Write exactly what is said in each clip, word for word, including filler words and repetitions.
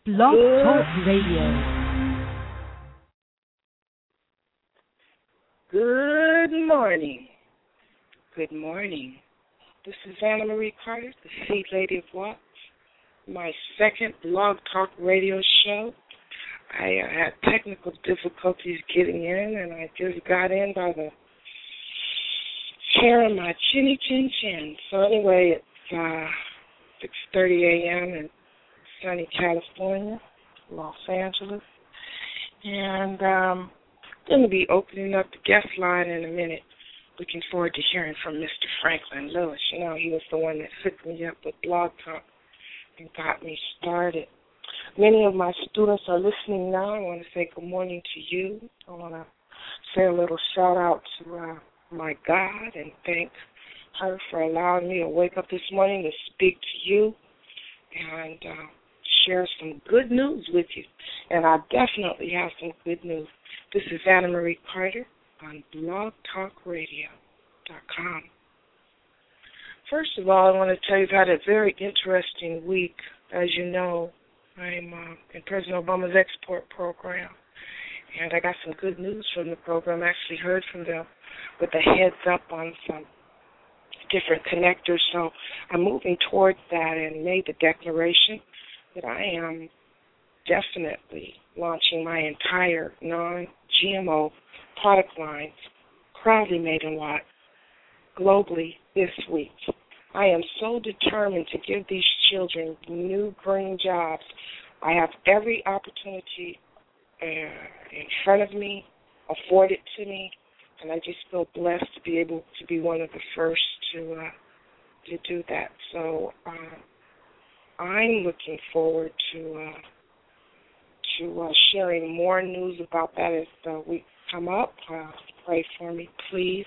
Blog Talk Radio. Good morning. Good morning. This is Anna Marie Carter, the Seed Lady of Watts, my second Blog Talk Radio show. I uh, had technical difficulties getting in, and I just got in by the hair of my chinny chin chin. So anyway, it's uh, six thirty a.m. in sunny California, Los Angeles, and um, I'm going to be opening up the guest line in a minute. Looking forward to hearing from Mister Franklin Lewis. You know, he was the one that hooked me up with Blog Talk and got me started. Many of my students are listening now. I want to say good morning to you. I want to say a little shout-out to uh, my God and thank her for allowing me to wake up this morning to speak to you and uh, share some good news with you. And I definitely have some good news. This is Anna Marie Carter on blog talk radio dot com. First of all, I want to tell you I've had a very interesting week. As you know, I'm uh, in President Obama's export program, and I got some good news from the program. I actually heard from them with a heads up on some different connectors, so I'm moving towards that and made the declaration that I am definitely launching my entire non-G M O product lines, proudly made in Watt, globally this week. I am so determined to give these children new green jobs. I have every opportunity uh, in front of me, afforded to me, and I just feel blessed to be able to be one of the first to uh, to do that. So uh, I'm looking forward to uh, to uh, sharing more news about that as the weeks come up. Uh, pray for me, please.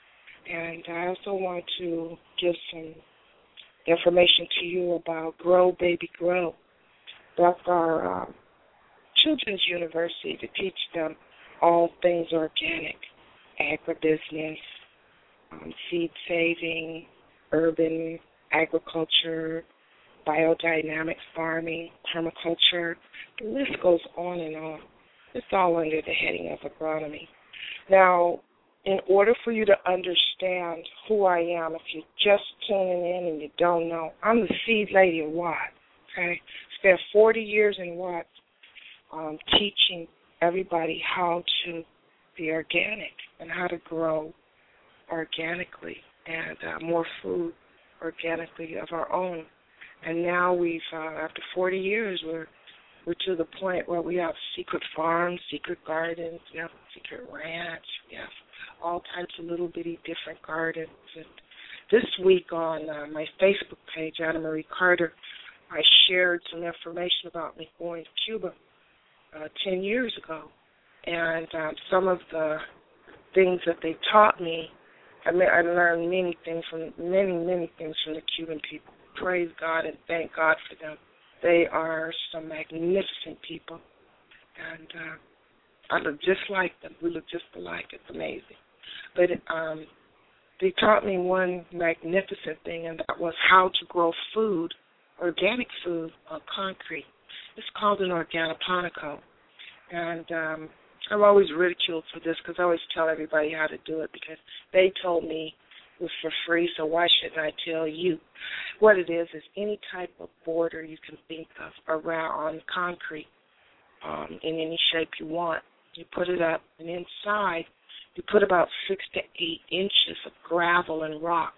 And I also want to give some information to you about Grow Baby Grow. That's our um, children's university to teach them all things organic, agribusiness, um, seed saving, urban agriculture, biodynamic farming, permaculture. The list goes on and on. It's all under the heading of agronomy. Now, in order for you to understand who I am, if you're just tuning in and you don't know, I'm the Seed Lady of Watt, okay? Spent forty years in Watt um, teaching everybody how to be organic and how to grow organically and uh, more food organically of our own. And now we've, uh, after forty years, we're we're to the point where we have secret farms, secret gardens, we have secret ranch, we have all types of little bitty different gardens. And this week on uh, my Facebook page, Anna Marie Carter, I shared some information about me going to Cuba uh, ten years ago. And um, some of the things that they taught me, I, mean, I learned many things from, many, many things from the Cuban people. Praise God and thank God for them. They are some magnificent people. And uh, I look just like them. We look just alike. It's amazing. But um, they taught me one magnificent thing, and that was how to grow food, organic food, on concrete. It's called an organiponico. And um, I'm always ridiculed for this because I always tell everybody how to do it because they told me it was for free, so why shouldn't I tell you? What it is is any type of border you can think of around on concrete um, in any shape you want. You put it up, and inside you put about six to eight inches of gravel and rocks.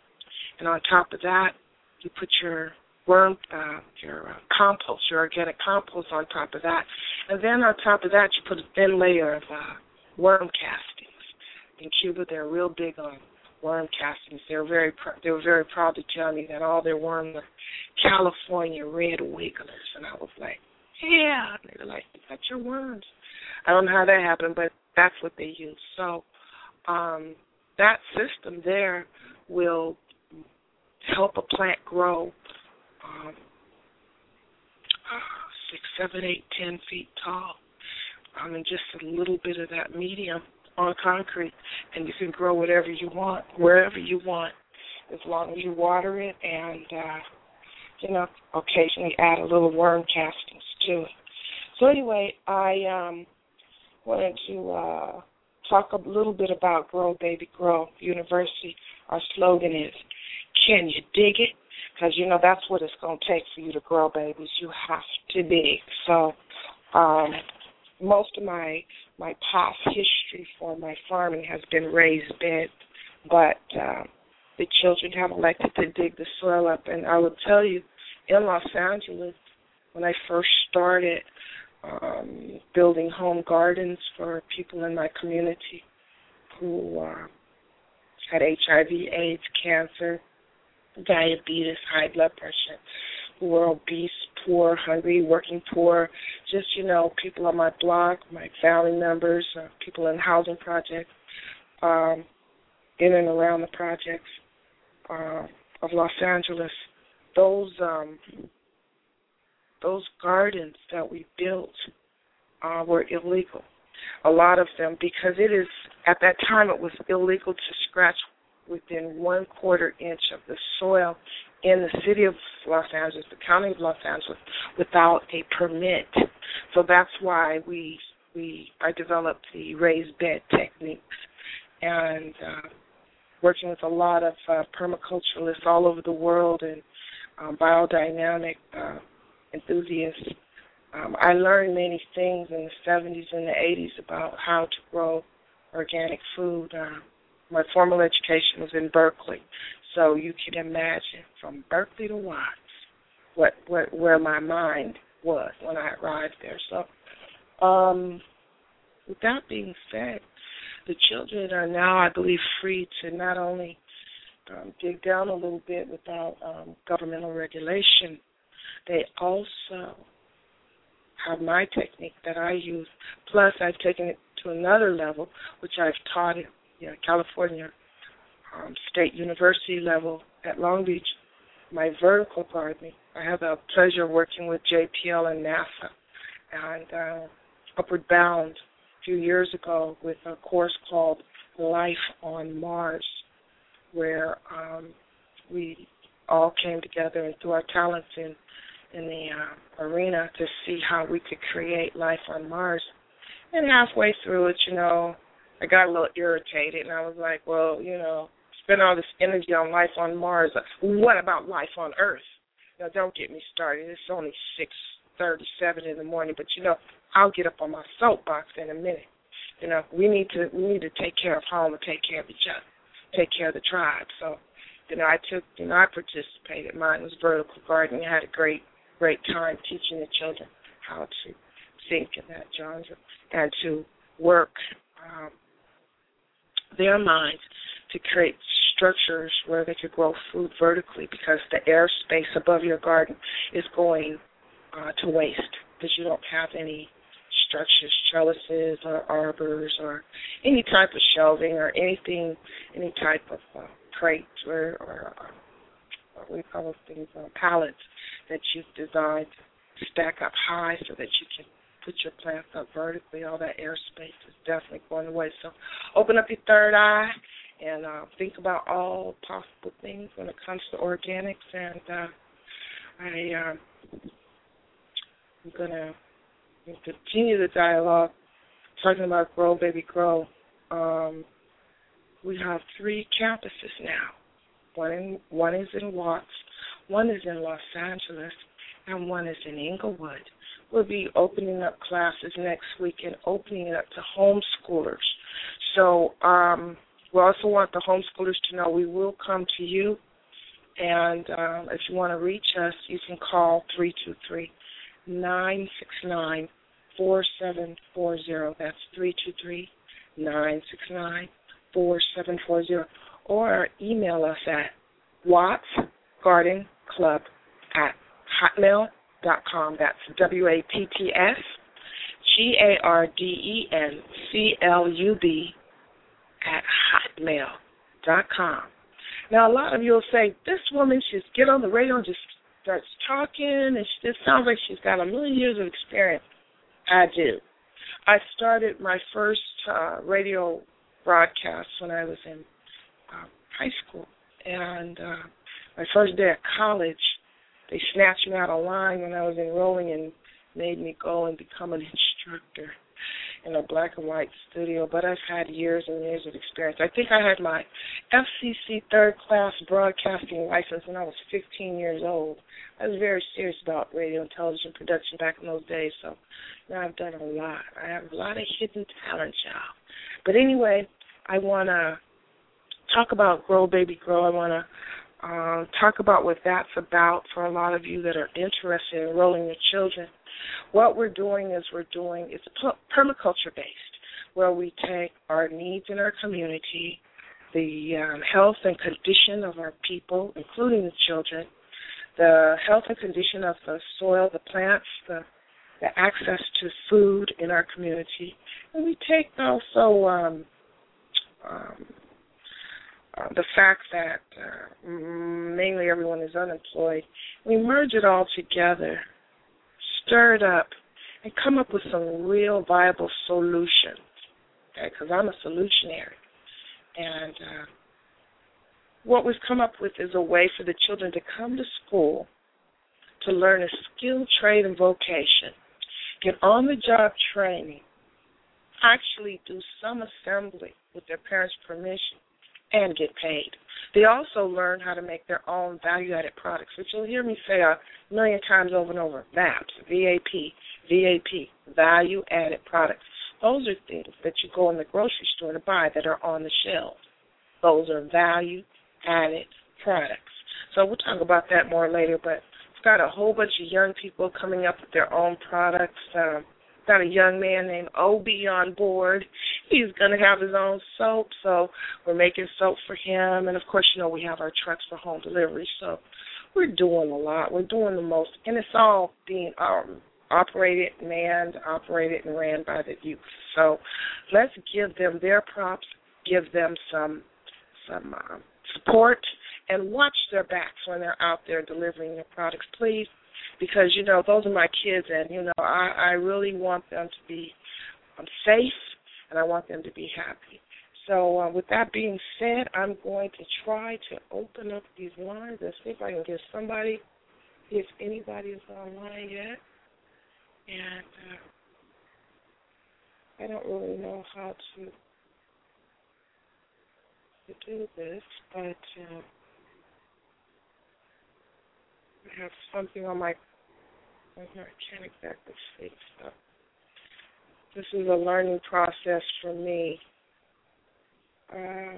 And on top of that, you put your worm, uh, your uh, compost, your organic compost on top of that. And then on top of that, you put a thin layer of uh, worm castings. In Cuba, they're real big on worm castings. They're very pr- they were very proud to tell me that all their worms are California red wigglers. And I was like, yeah. And they were like, that's your worms. I don't know how that happened, but that's what they use. So um, that system there will help a plant grow um, six, seven, eight, ten feet tall. Um, and just a little bit of that medium on concrete, and you can grow whatever you want, wherever you want, as long as you water it and, uh, you know, occasionally add a little worm castings to it. So anyway, I um, wanted to uh, talk a little bit about Grow Baby Grow University. Our slogan is, can you dig it? Because, you know, that's what it's going to take for you to grow babies. You have to dig. So um, most of my my past history for my farming has been raised beds, but uh, the children have elected to dig the soil up. And I will tell you, in Los Angeles, when I first started um, building home gardens for people in my community who uh, had H I V, AIDS, cancer, diabetes, high blood pressure, who were obese, poor, hungry, working poor, just, you know, people on my block, my family members, uh, people in housing projects, um, in and around the projects uh, of Los Angeles. Those um, those gardens that we built uh, were illegal. A lot of them, because it is, at that time it was illegal to scratch within one quarter inch of the soil in the city of Los Angeles, the county of Los Angeles, without a permit. So that's why we we I developed the raised bed techniques, and uh, working with a lot of uh, permaculturalists all over the world and um, biodynamic uh, enthusiasts. Um, I learned many things in the seventies and the eighties about how to grow organic food. Uh, My formal education was in Berkeley, so you can imagine from Berkeley to Watts what, what where my mind was when I arrived there. So, um, with that being said, the children are now, I believe, free to not only um, dig down a little bit without um, governmental regulation, they also have my technique that I use. Plus, I've taken it to another level, which I've taught it. Yeah, California um, State University level at Long Beach, my vertical gardening. I have the pleasure of working with J P L and NASA and uh, Upward Bound a few years ago with a course called Life on Mars, where um, we all came together and threw our talents in, in the uh, arena to see how we could create life on Mars. And halfway through it, you know, I got a little irritated, and I was like, well, you know, spend all this energy on life on Mars. What about life on Earth? Now, don't get me started. It's only six thirty-seven in the morning, but, you know, I'll get up on my soapbox in a minute. You know, we need to we need to take care of home and take care of each other, take care of the tribe. So, you know, I took, you know, I participated. Mine was vertical gardening. I had a great, great time teaching the children how to think in that genre and to work um, their minds to create structures where they could grow food vertically, because the airspace above your garden is going uh, to waste because you don't have any structures, trellises or arbors or any type of shelving or anything, any type of uh, crates or, or uh, what we call those things, uh, pallets that you've designed to stack up high so that you can put your plants up vertically. All that airspace is definitely going away. So open up your third eye and uh, think about all possible things when it comes to organics. And uh, I, um, I'm going to continue the dialogue talking about Grow Baby Grow. Um, we have three campuses now. One in, one is in Watts, one is in Los Angeles, and one is in Inglewood. We'll be opening up classes next week and opening it up to homeschoolers. So um, we also want the homeschoolers to know we will come to you. And um, if you want to reach us, you can call three two three, nine six nine, four seven four zero. That's three two three, nine six nine, four seven four zero. Or email us at watts garden club at hotmail dot com. That's W A T T S G A R D E N C L U B at hotmail dot com. Now, a lot of you will say, this woman should get on the radio and just starts talking, and she just sounds like she's got a million years of experience. I do. I started my first uh, radio broadcast when I was in uh, high school, and uh, my first day at college, they snatched me out of line when I was enrolling in made me go and become an instructor in a black and white studio, but I've had years and years of experience. I think I had my F C C third class broadcasting license when I was fifteen years old. I was very serious about radio and television production back in those days, so now I've done a lot. I have a lot of hidden talent, y'all. But anyway, I want to talk about Grow Baby Grow. I want to uh, talk about what that's about for a lot of you that are interested in enrolling your children. What we're doing is we're doing, it's permaculture-based, where we take our needs in our community, the um, health and condition of our people, including the children, the health and condition of the soil, the plants, the, the access to food in our community, and we take also um, um, uh, the fact that uh, mainly everyone is unemployed. We merge it all together, stir it up, and come up with some real viable solutions, okay, because I'm a solutionary. And uh, what we've come up with is a way for the children to come to school to learn a skill, trade, and vocation, get on-the-job training, actually do some assembly with their parents' permission, and get paid. They also learn how to make their own value-added products, which you'll hear me say a million times over and over, VAPs, V A P, V A P, value-added products. Those are things that you go in the grocery store to buy that are on the shelves. Those are value-added products. So we'll talk about that more later, but we've got a whole bunch of young people coming up with their own products. Um, got a young man named Obi on board. He's going to have his own soap, so we're making soap for him. And, of course, you know, we have our trucks for home delivery. So we're doing a lot. We're doing the most, and it's all being um, operated, manned, operated, and ran by the youth. So let's give them their props, give them some some uh, support, and watch their backs when they're out there delivering their products, please. Because, you know, those are my kids, and, you know, I, I really want them to be um, safe, and I want them to be happy. So uh, with that being said, I'm going to try to open up these lines and see if I can get somebody, if anybody is online yet. And uh, I don't really know how to, to do this, but uh, I have something on my, I can't exactly see stuff. This is a learning process for me. Uh,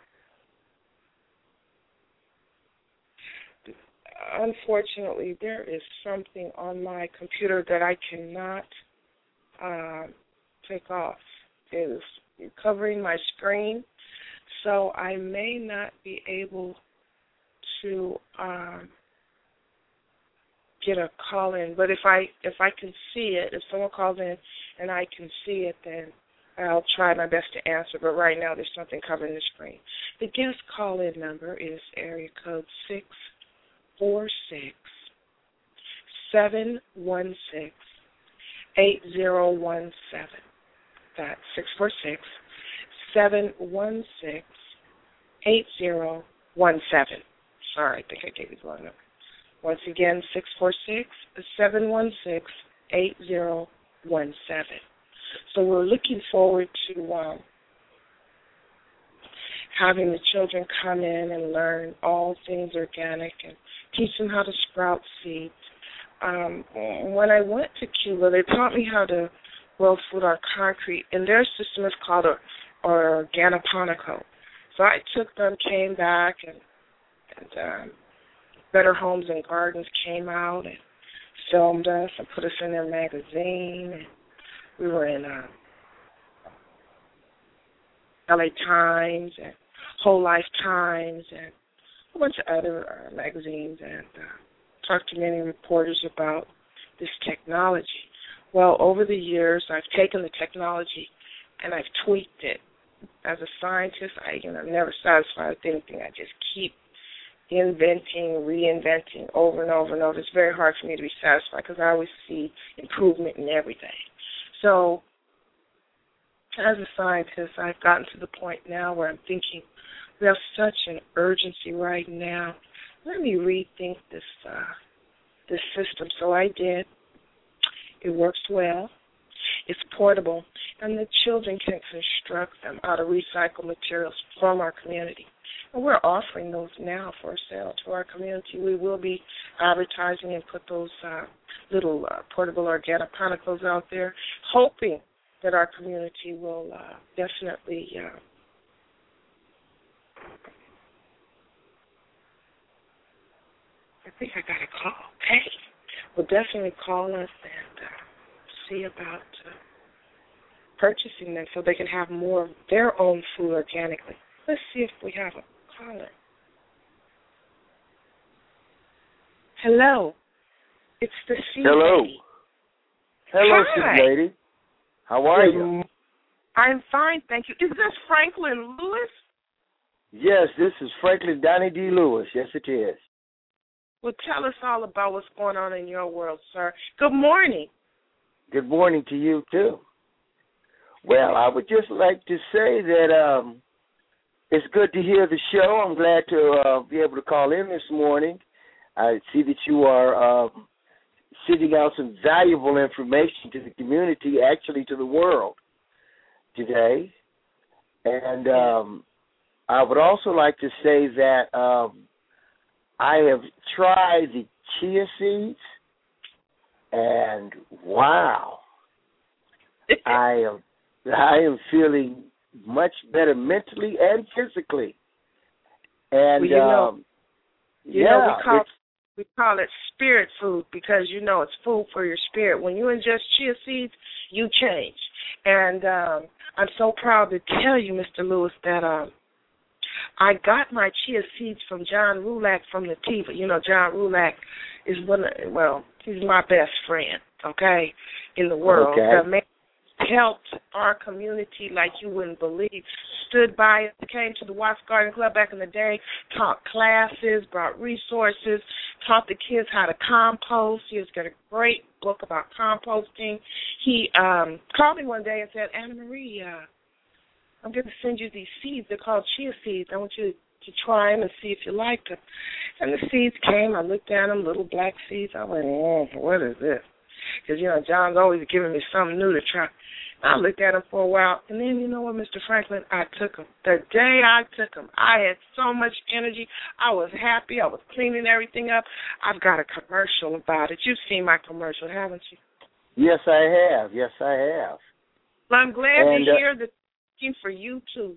unfortunately, there is something on my computer that I cannot uh, take off. It is covering my screen, so I may not be able to um, get a call in. But if I if I can see it, if someone calls in and I can see it, then I'll try my best to answer. But right now, there's something covering the screen. The guest call-in number is area code six four six, seven one six, eight zero one seven. That's six four six, seven one six, eight zero one seven. Sorry, I think I gave you the wrong number. Once again, six four six, seven one six, eight zero one seven. So we're looking forward to um, having the children come in and learn all things organic and teach them how to sprout seeds. Um, when I went to Cuba, they taught me how to grow food on concrete, and their system is called Organoponico. So I took them, came back, and, and um, Better Homes and Gardens came out and filmed us and put us in their magazine. And we were in uh, L A Times and Whole Life Times and a bunch of other uh, magazines, and uh, talked to many reporters about this technology. Well, over the years, I've taken the technology and I've tweaked it. As a scientist, I, you know, I'm never satisfied with anything. I just keep inventing, reinventing over and over and over. It's very hard for me to be satisfied because I always see improvement in everything. So as a scientist, I've gotten to the point now where I'm thinking we have such an urgency right now. Let me rethink this uh, this system. So I did, It works well. It's portable, and the children can construct them out of recycled materials from our community. And we're offering those now for sale to our community. We will be advertising and put those uh, little uh, portable organoponicles out there, hoping that our community will uh, definitely uh, I think I got a call. Hey, will definitely call us and uh, see about uh, purchasing them so they can have more of their own food organically. Let's see if we have a caller. Hello. It's the Seed Hello. Lady. Hello, Hi. Seed Lady. How are Good. you? I'm fine, thank you. Is this Franklin Lewis? Yes, this is Franklin Donnie D. Lewis. Yes, it is. Well, tell us all about what's going on in your world, sir. Good morning. Good morning to you, too. Well, I would just like to say that um, it's good to hear the show. I'm glad to uh, be able to call in this morning. I see that you are uh, sending out some valuable information to the community, actually to the world today. And um, I would also like to say that um, I have tried the chia seeds, and wow, I am I am feeling much better mentally and physically. And well, you know, um, you yeah, know, we call it's, we call it spirit food because you know it's food for your spirit. When you ingest chia seeds, you change. And um, I'm so proud to tell you, Mister Lewis, that um, I got my chia seeds from John Rulak from Nativa. You know, John Rulak is one of, well, he's my best friend, okay, in the world. Okay. The man helped our community like you wouldn't believe. Stood by us, came to the Watts Garden Club back in the day, taught classes, brought resources, taught the kids how to compost. He has got a great book about composting. He um, called me one day and said, Anna Marie, uh, I'm going to send you these seeds. They're called chia seeds. I want you to try them and see if you like them. And the seeds came. I looked at them, little black seeds. I went, oh, what is this? Because, you know, John's always giving me something new to try. I looked at them for a while, and then, you know what, Mister Franklin, I took them. The day I took them, I had so much energy. I was happy. I was cleaning everything up. I've got a commercial about it. You've seen my commercial, haven't you? yes, I have. Yes, I have. Well, I'm glad And, to uh, hear that for you, too.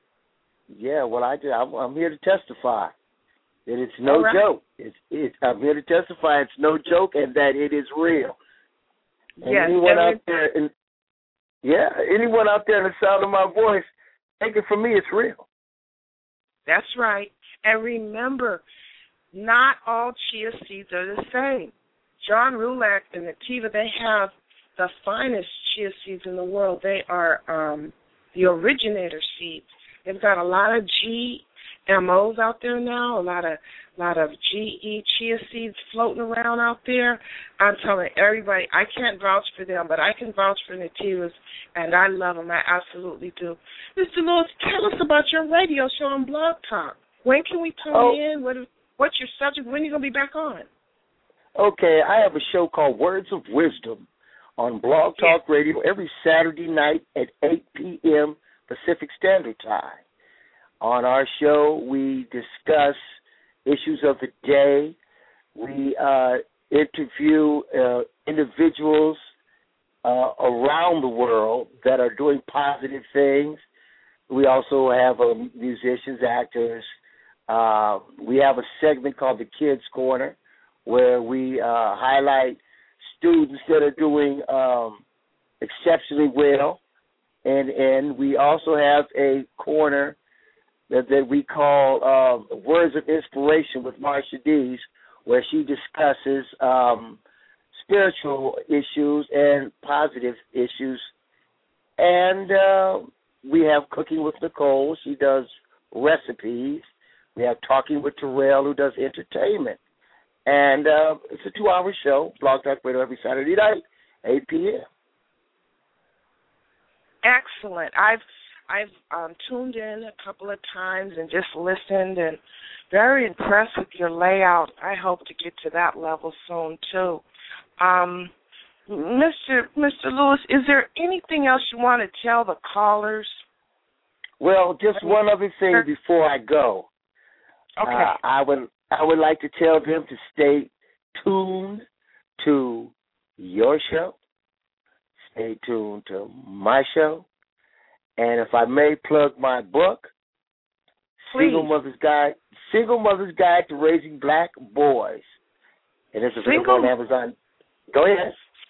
Yeah, well, I do. I'm, I'm here to testify that it's no right. joke. It's, it's, I'm here to testify it's no joke and that it is real. And Yes, anyone every- out there, in, yeah, anyone out there in the sound of my voice, take it from me, it's real. That's right. And remember, not all chia seeds are the same. John Rulak and Nativa, they have the finest chia seeds in the world. They are um, the originator seeds. They've got a lot of G M Os out there now, a lot of lot of G E chia seeds floating around out there. I'm telling everybody, I can't vouch for them, but I can vouch for Nativas, and I love them. I absolutely do. Mister Lewis, tell us about your radio show on Blog Talk. When can we tune Oh. in? What, what's your subject? When are you going to be back on? Okay, I have a show called Words of Wisdom on Blog Talk Yeah. Radio every Saturday night at eight p.m. Pacific Standard Time. On our show, we discuss issues of the day. We uh, interview uh, individuals uh, around the world that are doing positive things. We also have uh, musicians, actors. Uh, we have a segment called the Kids Corner, where we uh, highlight students that are doing um, exceptionally well. And and we also have a corner that, that we call um, Words of Inspiration with Marsha Dees, where she discusses um, spiritual issues and positive issues. And uh, we have Cooking with Nicole. She does recipes. We have Talking with Terrell, who does entertainment. And uh, it's a two-hour show, Blog Talk Radio, every Saturday night, eight p.m. Excellent. I've I've um, tuned in a couple of times and just listened, and very impressed with your layout. I hope to get to that level soon too. Um, Mister Mister Lewis, is there anything else you want to tell the callers? Well, just one other thing before I go. Okay. Uh, I would I would like to tell them to stay tuned to your show. Stay tuned to my show. And if I may plug my book, Please. Single Mother's Guide, Single Mother's Guide to Raising Black Boys. And it's available Single, on Amazon. Go ahead.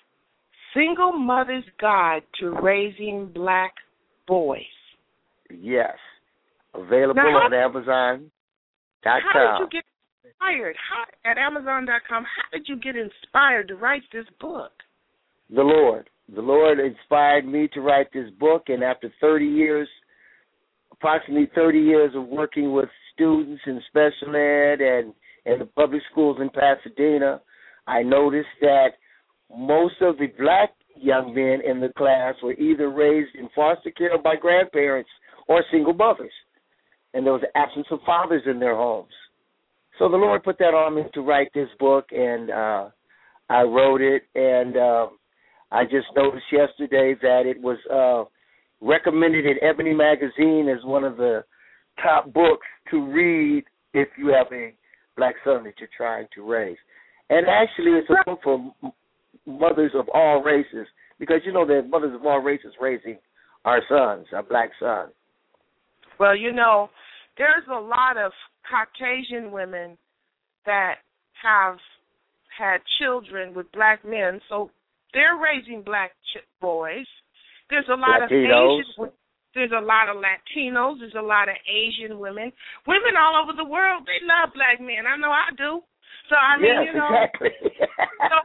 Single Mother's Guide to Raising Black Boys. Yes. Available now, how, on Amazon dot com. How did you get inspired? How, at Amazon dot com, how did you get inspired to write this book? The Lord. The Lord inspired me to write this book, and after thirty years, approximately thirty years of working with students in special ed and in the public schools in Pasadena, I noticed that most of the black young men in the class were either raised in foster care by grandparents or single mothers, and there was an absence of fathers in their homes. So the Lord put that on me to write this book, and uh, I wrote it, and uh, I just noticed yesterday that it was uh, recommended in Ebony Magazine as one of the top books to read if you have a black son that you're trying to raise. And actually, it's a book for mothers of all races, because you know that mothers of all races raising our sons, our black sons. Well, you know, there's a lot of Caucasian women that have had children with black men, so they're raising black ch- boys. There's a lot Latinos. of Asian. There's a lot of Latinos. There's a lot of Asian women. Women all over the world, they love black men. I know I do. So I mean, yes, you know, exactly. so,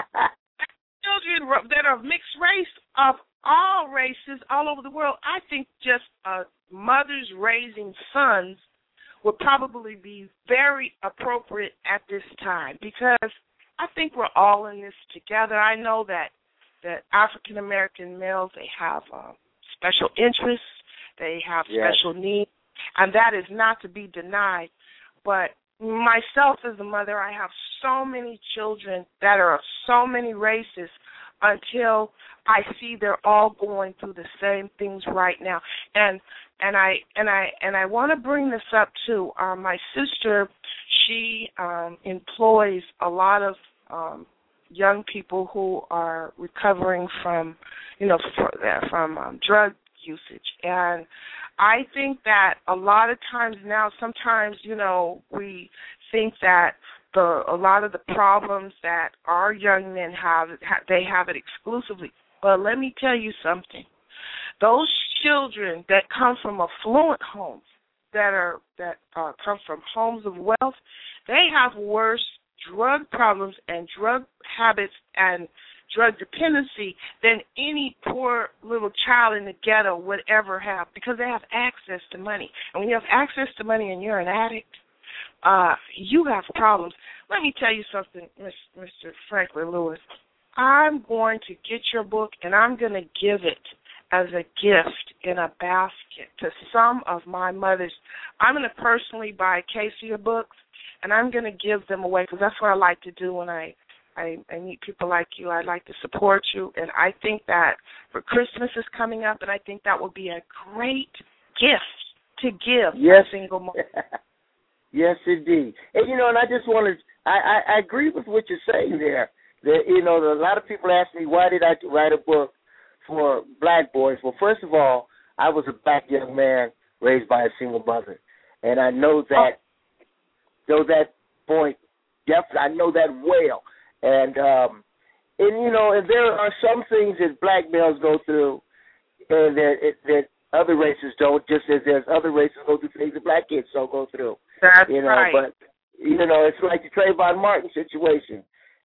children that are mixed race of all races all over the world. I think just uh, mothers raising sons would probably be very appropriate at this time, because I think we're all in this together. I know that that African American males, they have uh, special interests, they have yes. special needs, and that is not to be denied. But myself as a mother, I have so many children that are of so many races until I see they're all going through the same things right now. And and I and I and I want to bring this up too. Uh, my sister, she um, employs a lot of um, young people who are recovering from, you know, for, from um, drug usage. And I think that a lot of times now, sometimes, you know, we think that the a lot of the problems that our young men have, they have it exclusively. But let me tell you something. Those children that come from affluent homes, that are that uh, come from homes of wealth, they have worse drug problems and drug habits and drug dependency than any poor little child in the ghetto would ever have, because they have access to money. And when you have access to money and you're an addict, uh, you have problems. Let me tell you something, Mister Franklin Lewis. I'm going to get your book, and I'm going to give it as a gift in a basket to some of my mothers. I'm going to personally buy a case of your books, and I'm going to give them away, because that's what I like to do when I, I, I meet people like you. I like to support you, and I think that for Christmas is coming up, and I think that would be a great gift to give yes. a single mother. Yes, indeed. And, you know, and I just want to, I, I, I agree with what you're saying there. That, you know, a lot of people ask me, why did I write a book for black boys? Well, first of all, I was a black young man raised by a single mother. And I know that, oh. know that point, definitely, I know that well. And, um, and, you know, and there are some things that black males go through and that, that other races don't, just as there's other races go through things that black kids don't go through. That's you know, right. But, you know, it's like the Trayvon Martin situation.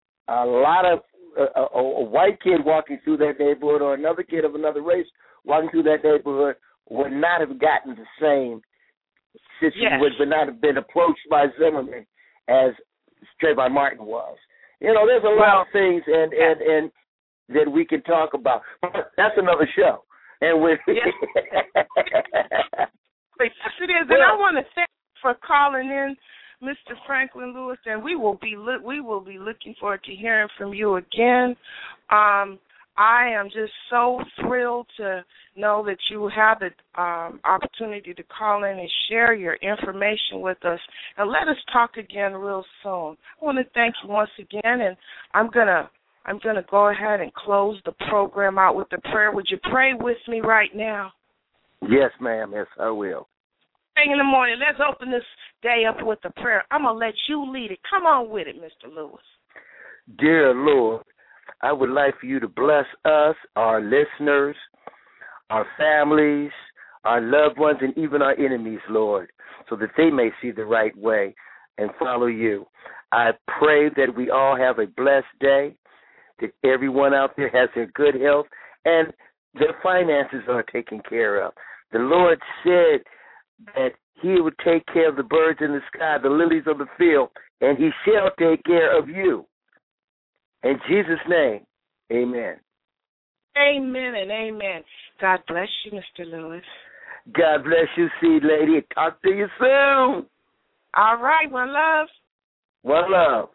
A lot of uh, a, a white kid walking through that neighborhood or another kid of another race walking through that neighborhood would not have gotten the same situation, yes. would not have been approached by Zimmerman as Trayvon Martin was. You know, there's a lot well, of things and, and, and that we can talk about. But that's another show. And with yes. yes, it is. And well, I want to thank you for calling in, Mister Franklin Lewis, and we will be look, we will be looking forward to hearing from you again. Um, I am just so thrilled to know that you have the um, opportunity to call in and share your information with us, and let us talk again real soon. I want to thank you once again, and I'm gonna I'm gonna go ahead and close the program out with a prayer. Would you pray with me right now? Yes, ma'am. Yes, I will. In the morning, let's open this day up with a prayer. I'm gonna let you lead it. Come on with it, Mister Lewis. Dear Lord, I would like for you to bless us, our listeners, our families, our loved ones, and even our enemies, Lord, so that they may see the right way and follow you. I pray that we all have a blessed day, that everyone out there has their good health, and their finances are taken care of. The Lord said that he would take care of the birds in the sky, the lilies of the field, and he shall take care of you. In Jesus' name, amen. Amen and amen. God bless you, Mister Lewis. God bless you, Seed Lady. Talk to you soon. All right, one love. One love.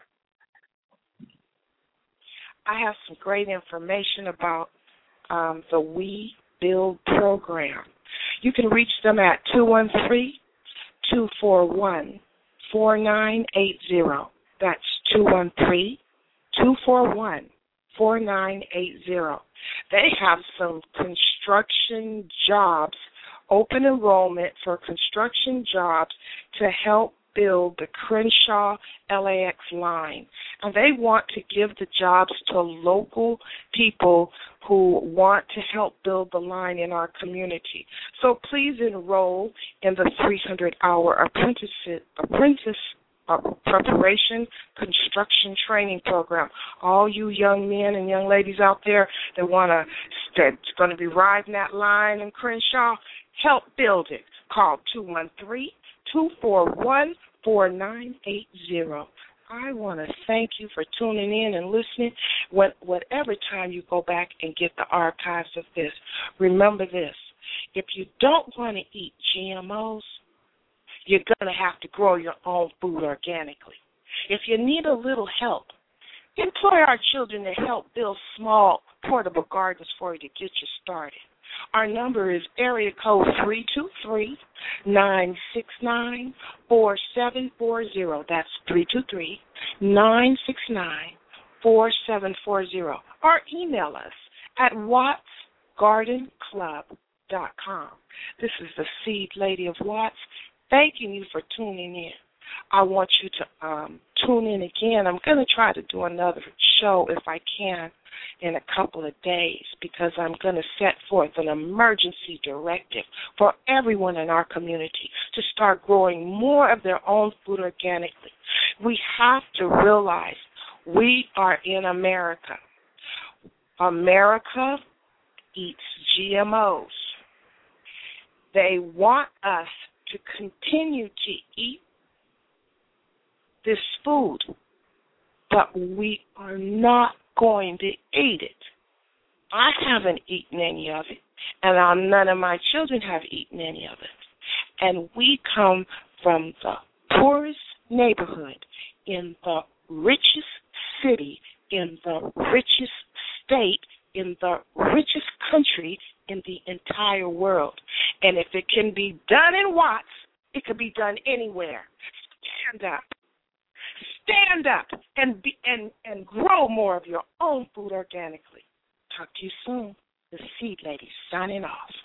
I have some great information about um, the We Build program. You can reach them at two one three, two four one, four nine eight zero. That's two one three, two four one, four nine eight zero. They have some construction jobs, open enrollment for construction jobs to help build the Crenshaw L A X line. And they want to give the jobs to local people who want to help build the line in our community. So please enroll in the three hundred hour apprentice, apprentice uh, preparation construction training program. All you young men and young ladies out there that want to, that's going to be riding that line in Crenshaw, help build it. Call two one three, two four one, four nine eight zero. I want to thank you for tuning in and listening. When, whatever time you go back and get the archives of this, remember this. If you don't want to eat G M Os, you're going to have to grow your own food organically. If you need a little help, employ our children to help build small portable gardens for you to get you started. Our number is area code three two three, nine six nine, four seven four zero. That's three two three, nine six nine, four seven four zero. Or email us at watts garden club dot com. This is the Seed Lady of Watts, thanking you for tuning in. I want you to um, tune in again. I'm going to try to do another show if I can in a couple of days, because I'm going to set forth an emergency directive for everyone in our community to start growing more of their own food organically. We have to realize we are in America. America eats G M Os. They want us to continue to eat this food, but we are not going to eat it. I haven't eaten any of it, and uh, none of my children have eaten any of it. And we come from the poorest neighborhood in the richest city, in the richest state, in the richest country in the entire world. And if it can be done in Watts, it can be done anywhere. Stand up. Stand up and be, and, and grow more of your own food organically. Talk to you soon. The Seed Lady signing off.